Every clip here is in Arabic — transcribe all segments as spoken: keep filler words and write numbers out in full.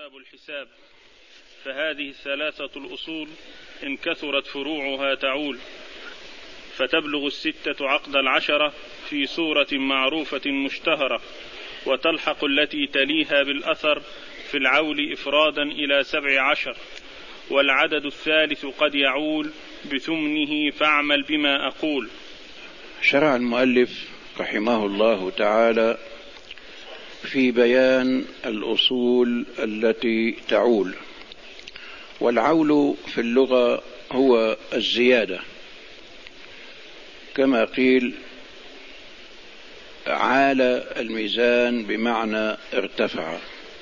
باب الحساب. فهذه الثلاثة الأصول إن كثرت فروعها تعول، فتبلغ الستة عقد العشرة في سورة معروفة مشتهرة، وتلحق التي تليها بالأثر في العول إفرادا إلى سبع عشر، والعدد الثالث قد يعول بثمنه فاعمل بما أقول. شرع المؤلف رحمه الله تعالى في بيان الأصول التي تعول. والعول في اللغة هو الزيادة، كما قيل عال الميزان بمعنى ارتفع.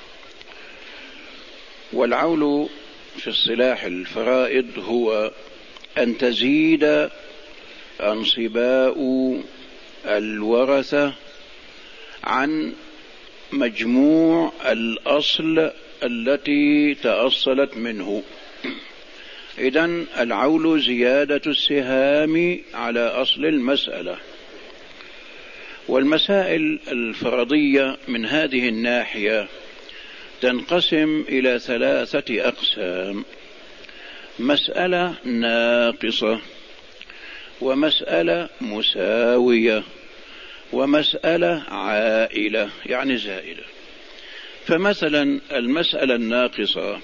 والعول في اصطلاح الفرائض هو أن تزيد أنصباء الورثة عن مجموع الأصل التي تأصلت منه. إذن العول زيادة السهام على أصل المسألة. والمسائل الفرضية من هذه الناحية تنقسم إلى ثلاثة أقسام: مسألة ناقصة، ومسألة مساوية، ومسألة عائلة يعني زائدة. فمثلا المسألة الناقصة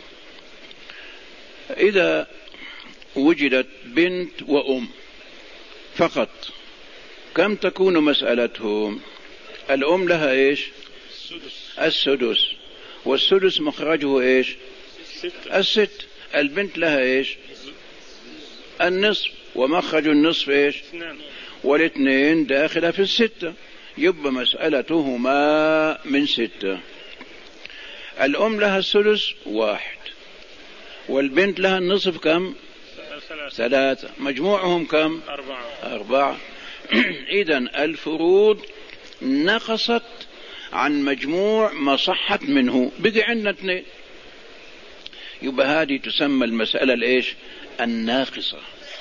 إذا وجدت بنت وأم فقط، كم تكون مسألتهم؟ الأم لها إيش؟ السدس، والسدس مخرجه إيش؟ الست. البنت لها إيش؟ النصف، ومخرج النصف إيش؟ والاثنين داخلة في الستة، يبقى مسألتهما من ستة. الأم لها السدس واحد، والبنت لها النصف كم؟ ثلاثة، مجموعهم كم؟ أربعة, أربعة. إذن الفروض نقصت عن مجموع ما صحت منه، بقي عندنا اثنين، يبقى هذه تسمى المسألة الإيش؟ الناقصة.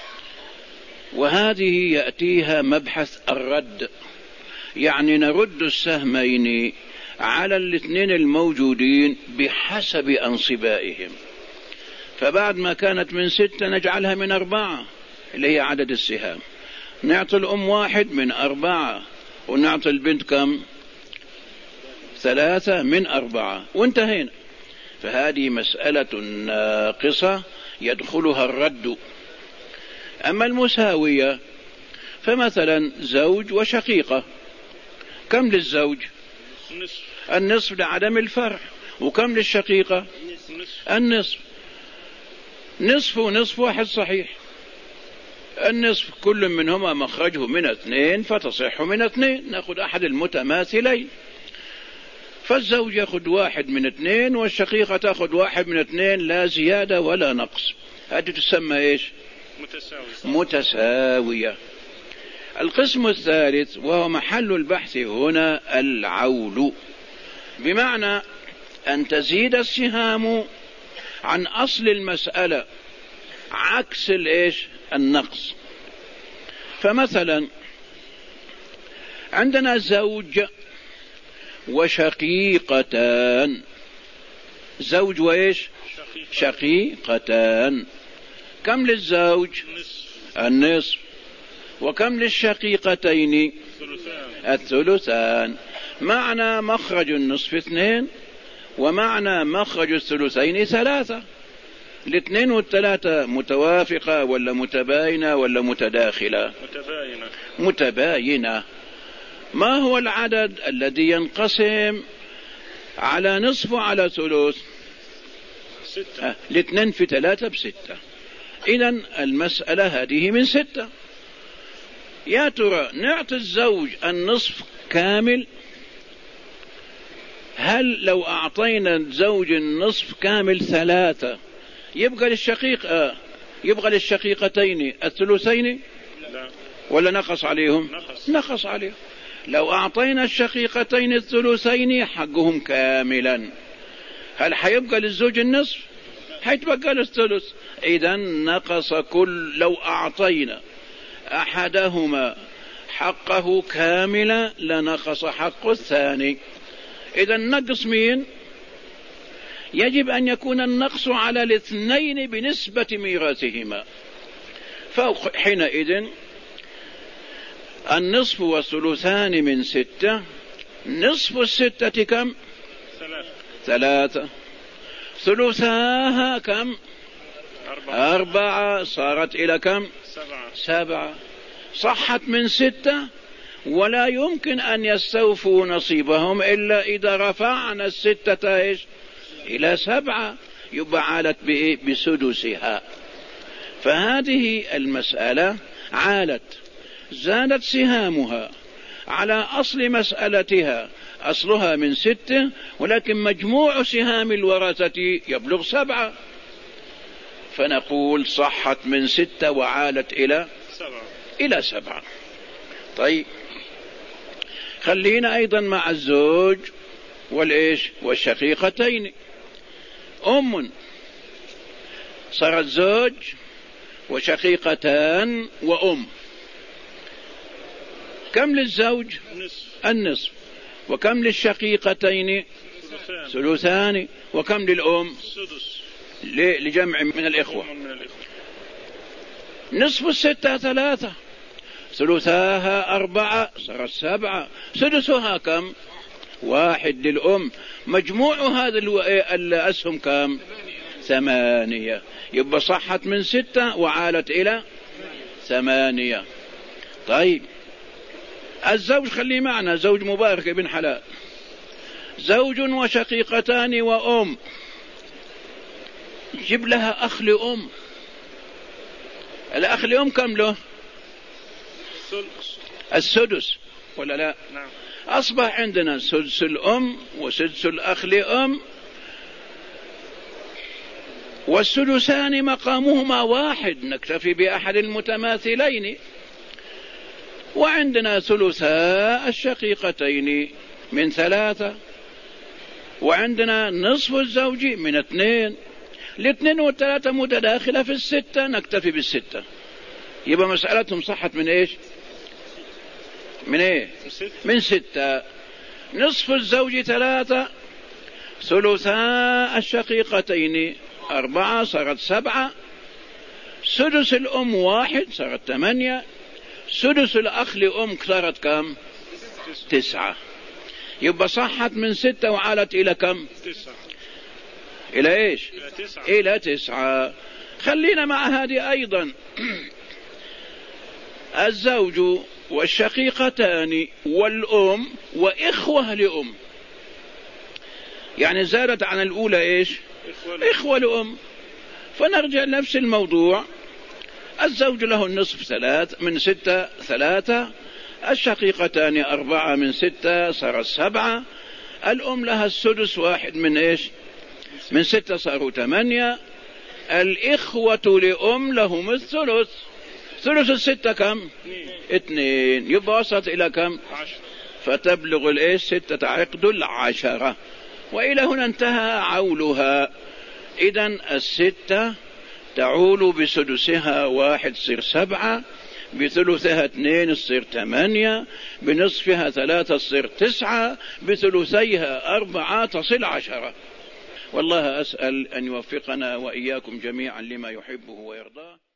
وهذه يأتيها مبحث الرد، يعني نرد السهمين على الاثنين الموجودين بحسب أنصبائهم. فبعد ما كانت من ستة نجعلها من أربعة اللي هي عدد السهام، نعطي الأم واحد من أربعة، ونعطي البنت كم؟ ثلاثة من أربعة، وانتهينا. فهذه مسألة ناقصة يدخلها الرد. أما المساوية فمثلا زوج وشقيقة، كم للزوج؟ النصف لعدم الفرع. وكم للشقيقة؟ النصف. نصف ونصف واحد صحيح، النصف كل منهما مخرجه من اثنين فتصح من اثنين، نأخذ أحد المتماثلين. فالزوج يأخذ واحد من اثنين، والشقيقة تأخذ واحد من اثنين، لا زيادة ولا نقص. هذه تسمى إيش؟ متساوية. متساوية. القسم الثالث وهو محل البحث هنا العول، بمعنى أن تزيد السهام عن أصل المسألة عكس الإيش؟ النقص. فمثلا عندنا زوج وشقيقتان، زوج وإيش؟ شقيقتان. كم للزوج؟ النصف. وكم للشقيقتين؟ الثلثان. معنى مخرج النصف اثنين، ومعنى مخرج الثلثين ثلاثة. الاثنين والثلاثة متوافقة ولا متباينة ولا متداخلة؟ متباينة. متباينة. ما هو العدد الذي ينقسم على نصف وعلى ثلث؟ ستة. آه. الاثنين في ثلاثة بستة. إذن المسألة هذه من ستة. يا ترى نعطي الزوج النصف كامل؟ هل لو أعطينا الزوج النصف كامل ثلاثة يبقى للشقيق آه يبقى للشقيقتين الثلثين؟ لا. ولا نقص عليهم؟ نقص, نقص عليهم. لو أعطينا الشقيقتين الثلثين حقهم كاملا، هل حيبقى للزوج النصف؟ حيتبقى للثلث. إذن نقص كل، لو أعطينا أحدهما حقه كاملا لنقص حق الثاني. إذن نقص مين؟ يجب أن يكون النقص على الاثنين بنسبة ميراثهما. فحينئذ النصف والثلثان من ستة، نصف الستة كم؟ ثلاثة. ثلاثة. ثلثاها كم؟ أربعة. أربعة. صارت إلى كم؟ سبعة. سبعة. صحت من ستة، ولا يمكن أن يستوفوا نصيبهم إلا إذا رفعنا الستة إيش؟ إلى سبعة، يبقى عالت بإيه؟ بسدسها. فهذه المسألة عالت، زادت سهامها على أصل مسألتها، أصلها من ستة، ولكن مجموع سهام الورثة يبلغ سبعة، فنقول صحت من ستة وعالت إلى سبعة. إلى سبعة. طيب خلينا أيضا مع الزوج والإيش والشقيقتين. أم، صارت زوج وشقيقتان وأم، كم للزوج؟ نصف. النصف. وكم للشقيقتين؟ ثلثان. ثلثان. وكم للأم؟ سدس. لجمع من الإخوة. من الإخوة. نصف الستة ثلاثة، ثلثاها أربعة، صارت سبعة. سدسها كم؟ واحد للأم. مجموع هذا الأسهم كم؟ ثمانية. يبقى صحت من ستة وعالت إلى ثمانية. طيب الزوج خليه معنا، زوج مبارك ابن حلال، زوج وشقيقتان وأم، جيب لها أخ لأم. الأخ لأم كم له؟ السدس ولا لا؟ نعم. أصبح عندنا سدس الأم وسدس الأخ لأم، والسدسان مقامهما واحد، نكتفي بأحد المتماثلين. وعندنا ثلثاء الشقيقتين من ثلاثة، وعندنا نصف الزوج من اثنين. الاثنين والثلاثة متداخلة في الستة، نكتفي بالستة. يبقى مسألتهم صحت من ايش؟ من ايه؟ من ستة. نصف الزوج ثلاثة، ثلثاء الشقيقتين أربعة، صارت سبعة. سدس الأم واحد، صارت ثمانية. سدس الأخ لأم صارت كم؟ تسعة. يبقى صحت من ستة وعالت إلى كم؟ تسعة. إلى إيش؟ إلى تسعة. إلى تسعة. خلينا مع هذه أيضا. الزوج والشقيقتان والأم وإخوة لأم، يعني زادت عن الأولى إيش؟ إخوة, إخوة لأم. فنرجع لنفس الموضوع. الزوج له النصف ثلاث من ستة ثلاثة، الشقيقتان أربعة من ستة صارت سبعة، الأم لها السدس واحد من إيش؟ من ستة صاروا ثمانية. الإخوة لأم لهم الثلث، ثلث الستة كم؟ اثنين. يبقى وصلت إلى كم؟ عشر. فتبلغ الإيش؟ ستة عقد العشرة. وإلى هنا انتهى عولها. إذن الستة تعول بسدسها واحد تصير سبعة، بثلثها اثنين تصير ثمانية، بنصفها ثلاثة تصير تسعة، بثلثيها أربعة تصل عشرة. والله أسأل أن يوفقنا وإياكم جميعا لما يحبه ويرضاه.